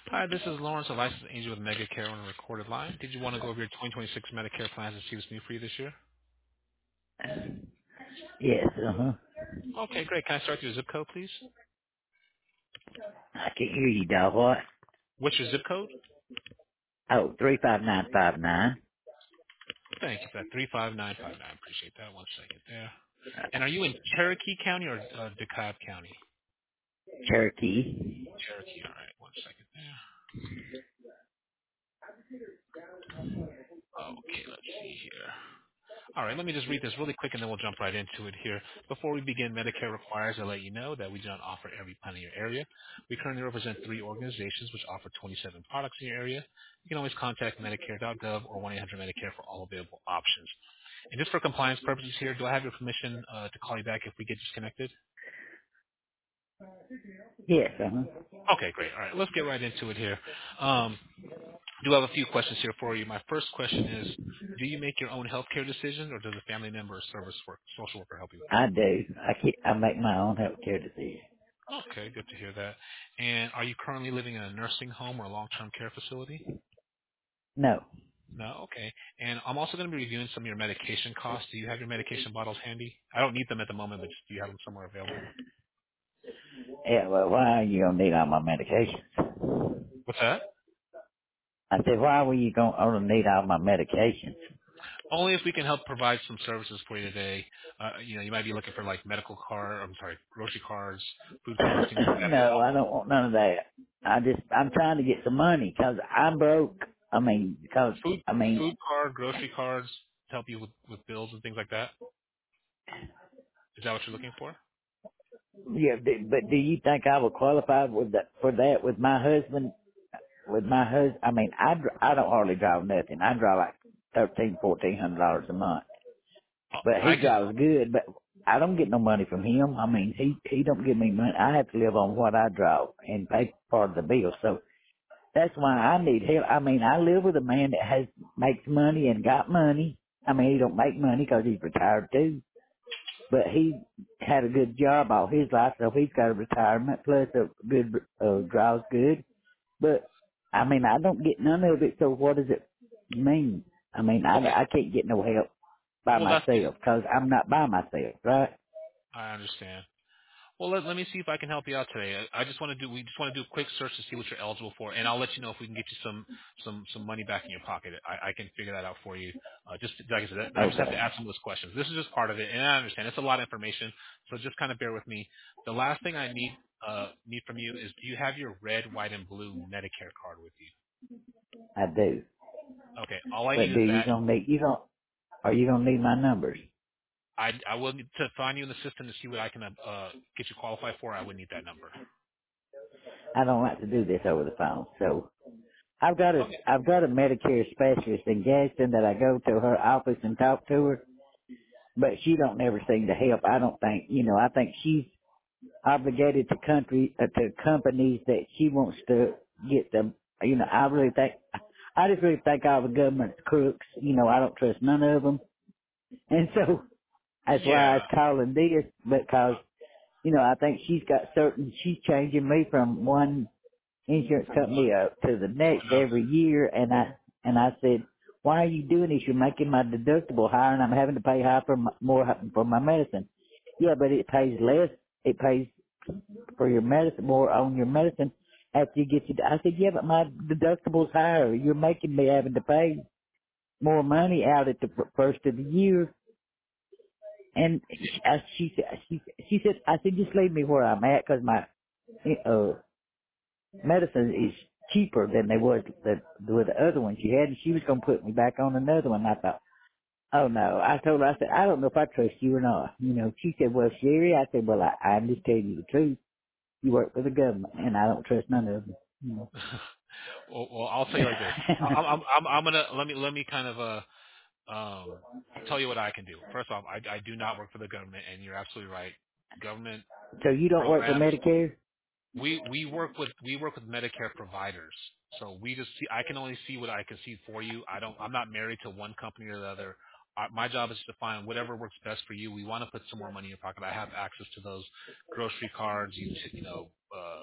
Hi, this is Lawrence, a licensed agent with Medicare on a recorded line. Did you want to go over your 2026 Medicare plans and see what's new for you this year? Yes, Okay, great. Can I start with your zip code, please? I can hear you, dog. What? What's your zip code? Oh, 35959. Thank you for that. 35959. Appreciate that. One second there. And are you in Cherokee County or DeKalb County? Cherokee. Cherokee. All right. One second there. Okay, let's see here. All right, let me just read this really quick and then we'll jump right into it here. Before we begin, Medicare requires to let you know that we do not offer every plan in your area. We currently represent 3 organizations which offer 27 products in your area. You can always contact Medicare.gov or 1-800-Medicare for all available options. And just for compliance purposes here, do I have your permission to call you back if we get disconnected? Yes, Okay, great. All right, let's get right into it here. Do have a few questions here for you. My first question is, do you make your own healthcare decisions or does a family member or social worker help you with that? I do. I make my own health care decision. Okay, good to hear that. And are you currently living in a nursing home or a long-term care facility? No. No, okay. And I'm also going to be reviewing some of your medication costs. Do you have your medication bottles handy? I don't need them at the moment, but do you have them somewhere available? Yeah, well, why are you gonna need all my medications? What's that? I said, why were you gonna need all my medications? Only if we can help provide some services for you today. You might be looking for like grocery cards, food cards, things like that. No, I don't want none of that. I'm trying to get some money because I'm broke. Food, food card, grocery cards to help you with bills and things like that. Is that what you're looking for? Yeah, but do you think I would qualify for that with my husband? I don't hardly drive nothing. I drive like $1,400 a month. But I he just drives good, but I don't get no money from him. I mean, he don't give me money. I have to live on what I drive and pay part of the bill. So that's why I need help. I mean, I live with a man that makes money and got money. I mean, he don't make money because he's retired too. But he had a good job all his life, so he's got a retirement plus a good, drives good. But, I mean, I don't get none of it, so what does it mean? I mean, okay. I can't get no help by Well, that's myself, because I'm not by myself, right? I understand. Well, let me see if I can help you out today. We just want to do a quick search to see what you're eligible for, and I'll let you know if we can get you some money back in your pocket. I can figure that out for you. Just like I said, I just have to Okay, ask some of those questions. This is just part of it, and I understand it's a lot of information, so just kind of bear with me. The last thing I need from you is, do you have your red, white, and blue Medicare card with you? I do. Okay, all I need But is that. are you gonna need my numbers? I will need to find you in the system to see what I can get you qualified for. I would need that number. I don't like to do this over the phone, so Okay. I've got a Medicare specialist in Gadsden that I go to her office and talk to her, but she don't never seem to help. I don't think, I think she's obligated to companies that she wants to get them. I just really think all the government's crooks. I don't trust none of them, and so that's why I Yeah. was calling this because I think she's changing me from one insurance company to the To next another. every year, and I said, why are you doing this? You're making my deductible higher, and I'm having to pay more for my medicine. Yeah, but it pays less. It pays for your medicine, more on your medicine after you get your, I said, yeah, but my deductible's higher. You're making me having to pay more money out at the first of the year. And she said, I said, just leave me where I'm at because my, uh, medicine is cheaper than they was with the other one she had, and she was going to put me back on another one. I thought, oh no. I told her, I said, I don't know if I trust you or not. She said, well, Sherry, I said, well, I'm just telling you the truth. You work for the government, and I don't trust none of them. Well, I'll tell you like this. I'm gonna let me kind of tell you what I can do. First off, I do not work for the government, and you're absolutely right. Government So you don't work for programs. Medicare? We work with Medicare providers. So I can only see what I can see for you. I'm not married to one company or the other. My job is to find whatever works best for you. We want to put some more money in your pocket. I have access to those grocery cards,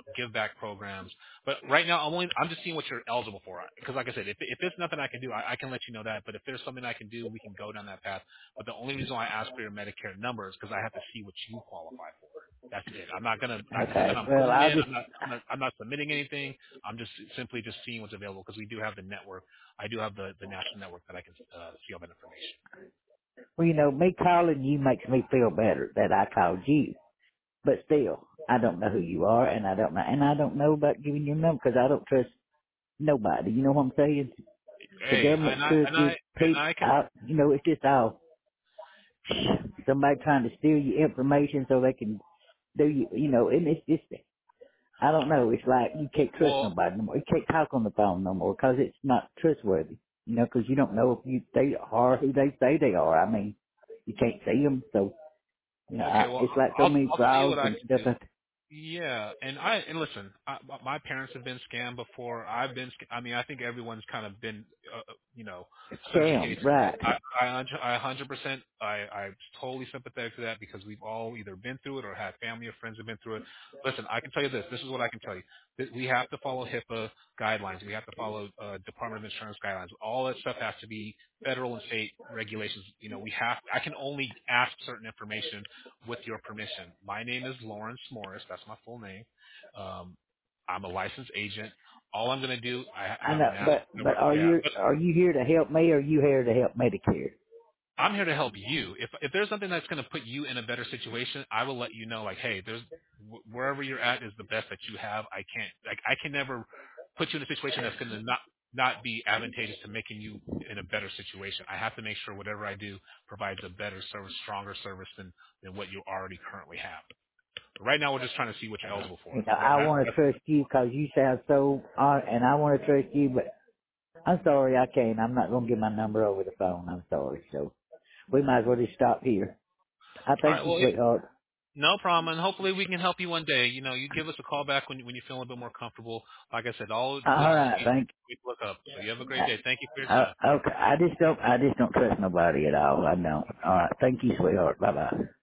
give back programs. But right now, I'm just seeing what you're eligible for. Because like I said, if there's nothing I can do, I can let you know that. But if there's something I can do, we can go down that path. But the only reason why I ask for your Medicare number is because I have to see what you qualify for. That's it. I'm not gonna. It's not that Okay. I'm Well, putting you I'll in. just, I'm not submitting anything. I'm just simply just seeing what's available because we do have the network. I do have the national network that I can see all that information. well, me calling you makes me feel better that I called you. But still, I don't know who you are, and I don't know about giving your number because I don't trust nobody. You know what I'm saying? The Hey, government sure gives people, I can. it's just all somebody trying to steal your information so they can do and it's just, I don't know, it's like you can't trust Well, nobody no more. You can't talk on the phone no more because it's not trustworthy, because you don't know if they are who they say they are. I mean, you can't see them, so, okay. Well, it's like so many I'll tell you frauds what I and can stuff do. like Yeah, and listen, my parents have been scammed before. I've been. I mean, I think everyone's kind of been, scams, subjugated to it. right. I 100%. I'm totally sympathetic to that because we've all either been through it or had family or friends who've been through it. Listen, I can tell you this. This is what I can tell you. We have to follow HIPAA guidelines. We have to follow Department of Insurance guidelines. All that stuff has to be federal and state regulations. I can only ask certain information with your permission. My name is Lawrence Morris. That's my full name. Um, I'm a licensed agent. All I'm going to do, I I have a know, national but network. are Yeah, you, but are you here to help me or are you here to help Medicare? I'm here to help you. If there's something that's going to put you in a better situation, I will let you know. Like, hey, wherever you're at is the best that you have. I can never put you in a situation that's going to not be advantageous to making you in a better situation. I have to make sure whatever I do provides a better service, stronger service than what you already currently have. Right now, we're just trying to see what you're eligible for. I want to trust you because you sound so on, and I want to trust you, but I'm sorry I can't. I'm not going to give my number over the phone. I'm sorry. So we might as well just stop here. I All thank right. you, Well, sweetheart. no problem, and hopefully we can help you one day. You give us a call back when you feel a bit more comfortable. Like I said, all this All is right, thank we look up. So you have a great you. day. Thank you for your time. Okay, I just don't trust nobody at all. I don't. All right, thank you, sweetheart. Bye bye.